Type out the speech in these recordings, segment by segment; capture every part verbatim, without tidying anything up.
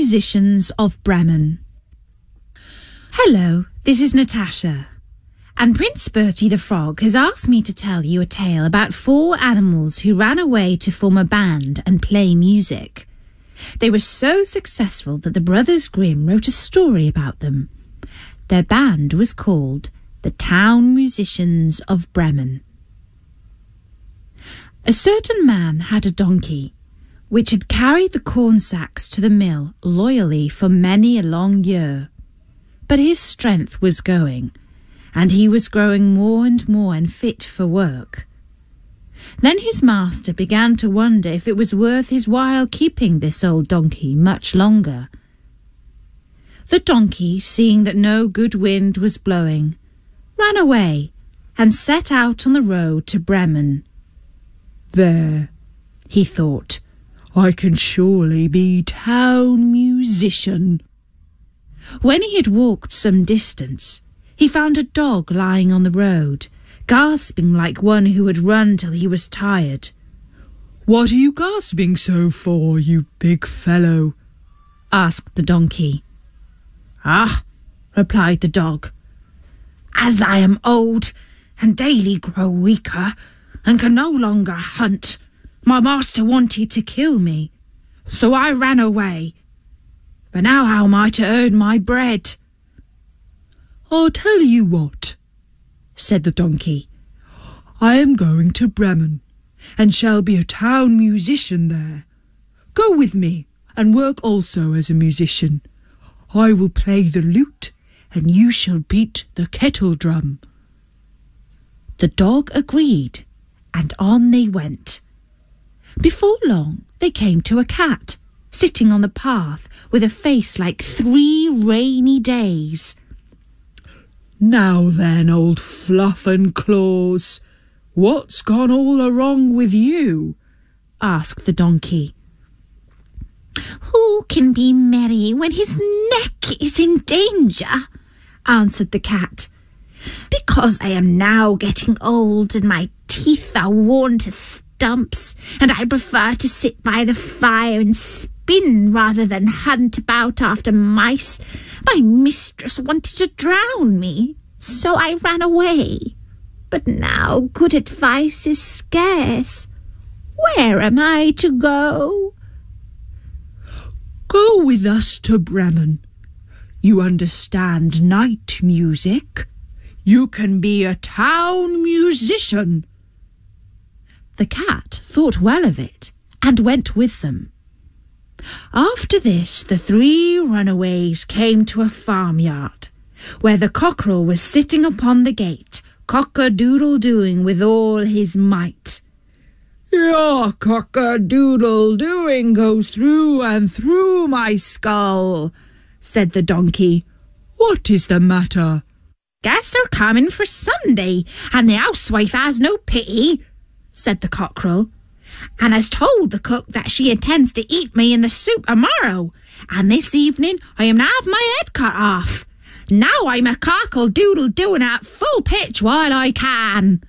Musicians of Bremen. Hello, this is Natasha, and Prince Bertie the Frog has asked me to tell you a tale about four animals who ran away to form a band and play music. They were so successful that the Brothers Grimm wrote a story about them. Their band was called the Town Musicians of Bremen. A certain man had a donkey, which had carried the corn sacks to the mill loyally for many a long year. But his strength was going, and he was growing more and more unfit for work. Then his master began to wonder if it was worth his while keeping this old donkey much longer. The donkey, seeing that no good wind was blowing, ran away and set out on the road to Bremen. There, he thought, I can surely be town musician. When he had walked some distance, he found a dog lying on the road, gasping like one who had run till he was tired. What are you gasping so for, you big fellow? Asked the donkey. Ah, replied the dog, as I am old and daily grow weaker and can no longer hunt, my master wanted to kill me, so I ran away. But now how am I to earn my bread? I'll tell you what, said the donkey. I am going to Bremen, and shall be a town musician there. Go with me, and work also as a musician. I will play the lute, and you shall beat the kettle drum. The dog agreed, and on they went. Before long they came to a cat, sitting on the path with a face like three rainy days. Now then, old Fluff and Claws, what's gone all wrong with you? Asked the donkey. Who can be merry when his neck is in danger? Answered the cat. Because I am now getting old and my teeth are worn to stumps, and I prefer to sit by the fire and spin rather than hunt about after mice. My mistress wanted to drown me, so I ran away. But now good advice is scarce. Where am I to go? Go with us to Bremen. You understand night music. You can be a town musician. The cat thought well of it and went with them. After this, the three runaways came to a farmyard, where the cockerel was sitting upon the gate, cock-a-doodle-doing with all his might. Your cock-a-doodle-doing goes through and through my skull, said the donkey. What is the matter? Guests are coming for Sunday, and the housewife has no pity, said the cockerel, and has told the cook that she intends to eat me in the soup tomorrow, and this evening I am to have my head cut off. Now I'm a cockle-doodle-doing at full pitch while I can.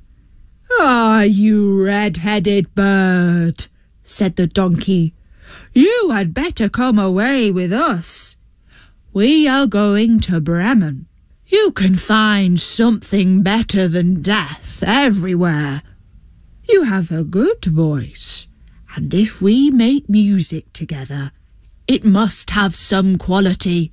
Ah, you red-headed bird, said the donkey. You had better come away with us. We are going to Bremen. You can find something better than death everywhere. You have a good voice, and if we make music together, it must have some quality.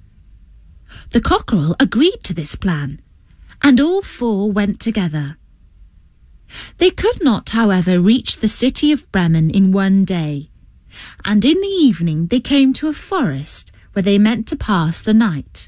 The cockerel agreed to this plan, and all four went together. They could not, however, reach the city of Bremen in one day, and in the evening they came to a forest where they meant to pass the night.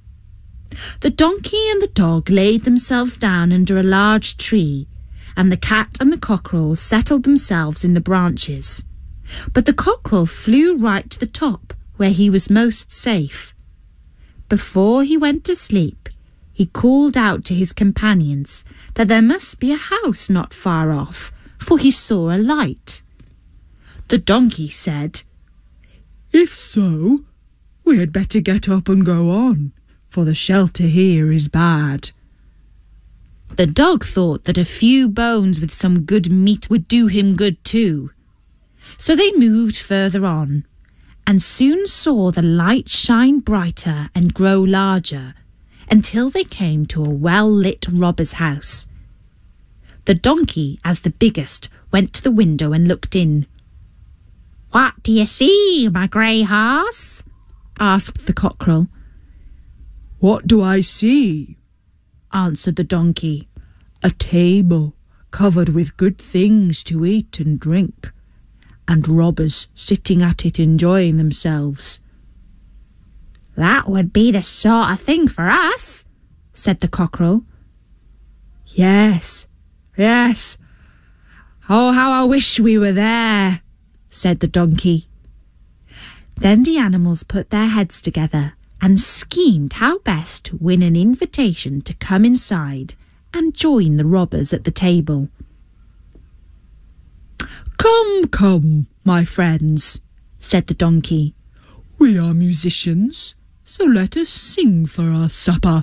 The donkey and the dog laid themselves down under a large tree, and the cat and the cockerel settled themselves in the branches. But the cockerel flew right to the top, where he was most safe. Before he went to sleep, he called out to his companions that there must be a house not far off, for he saw a light. The donkey said, If so, we had better get up and go on, for the shelter here is bad. The dog thought that a few bones with some good meat would do him good too. So they moved further on, and soon saw the light shine brighter and grow larger until they came to a well-lit robber's house. The donkey, as the biggest, went to the window and looked in. "What do you see, my grey horse?" asked the cockerel. "What do I see?" answered the donkey. "A table covered with good things to eat and drink, and robbers sitting at it enjoying themselves." "That would be the sort of thing for us," said the cockerel. Yes, yes. Oh, how I wish we were there," said the donkey. Then the animals put their heads together and schemed how best to win an invitation to come inside and join the robbers at the table. "Come, come, my friends," said the donkey. "We are musicians, so let us sing for our supper."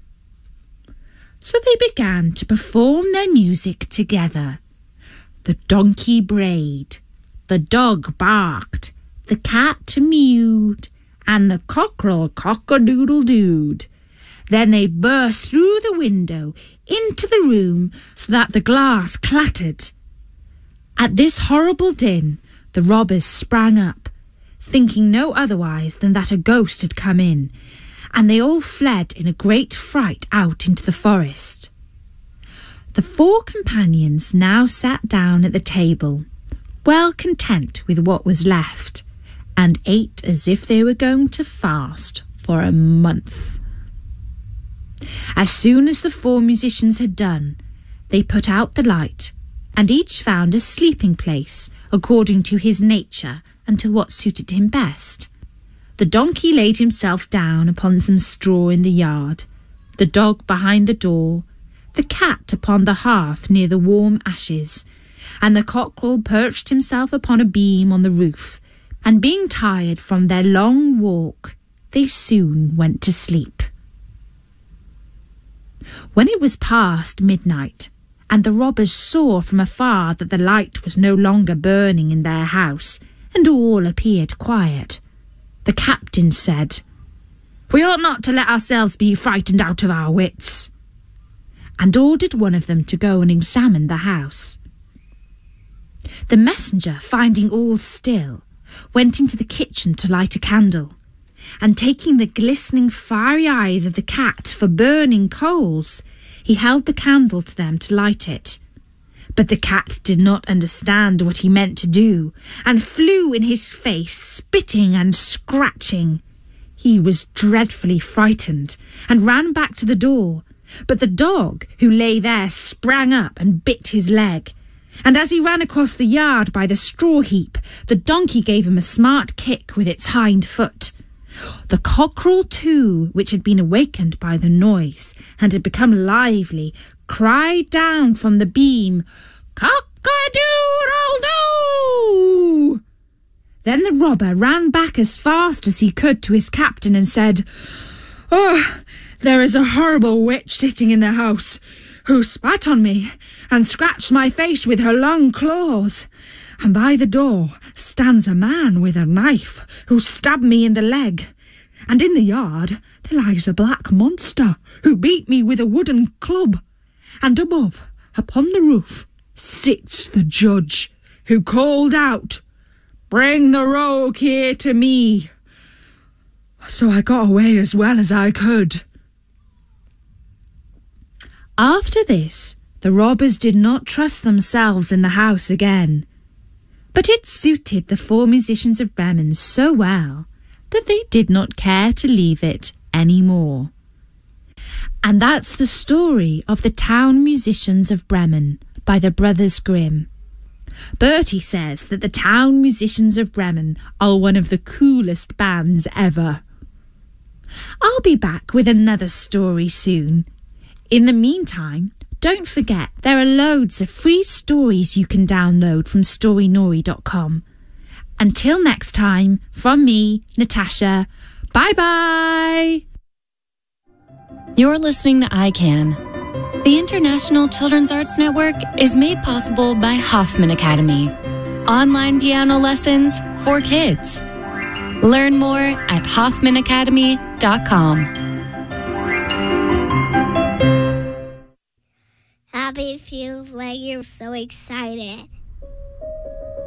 So they began to perform their music together. The donkey brayed, the dog barked, the cat mewed, and the cockerel cock-a-doodle-dooed. Then they burst through the window into the room so that the glass clattered. At this horrible din, the robbers sprang up, thinking no otherwise than that a ghost had come in, and they all fled in a great fright out into the forest. The four companions now sat down at the table, well content with what was left, and ate as if they were going to fast for a month. As soon as the four musicians had done, they put out the light, and each found a sleeping place according to his nature and to what suited him best. The donkey laid himself down upon some straw in the yard, the dog behind the door, the cat upon the hearth near the warm ashes, and the cockerel perched himself upon a beam on the roof, and being tired from their long walk, they soon went to sleep. When it was past midnight, and the robbers saw from afar that the light was no longer burning in their house, and all appeared quiet, the captain said, "We ought not to let ourselves be frightened out of our wits," and ordered one of them to go and examine the house. The messenger, finding all still, went into the kitchen to light a candle, and taking the glistening fiery eyes of the cat for burning coals, he held the candle to them to light it. But the cat did not understand what he meant to do, and flew in his face, spitting and scratching. He was dreadfully frightened, and ran back to the door, but the dog, who lay there, sprang up and bit his leg. And as he ran across the yard by the straw heap, the donkey gave him a smart kick with its hind foot. The cockerel, too, which had been awakened by the noise, and had become lively, cried down from the beam, "Cock-a-doodle-doo!" Then the robber ran back as fast as he could to his captain and said, "Oh, there is a horrible witch sitting in the house, who spat on me and scratched my face with her long claws. And by the door stands a man with a knife, who stabbed me in the leg. And in the yard there lies a black monster, who beat me with a wooden club. And above, upon the roof, sits the judge, who called out, 'Bring the rogue here to me.' So I got away as well as I could." After this, the robbers did not trust themselves in the house again. But it suited the four musicians of Bremen so well that they did not care to leave it any more. And that's the story of the Town Musicians of Bremen by the Brothers Grimm. Bertie says that the Town Musicians of Bremen are one of the coolest bands ever. I'll be back with another story soon. In the meantime, don't forget there are loads of free stories you can download from story nori dot com. Until next time, from me, Natasha, bye-bye! You're listening to I CAN. The International Children's Arts Network is made possible by Hoffman Academy. Online piano lessons for kids. Learn more at hoffman academy dot com. Abby feels like you're so excited.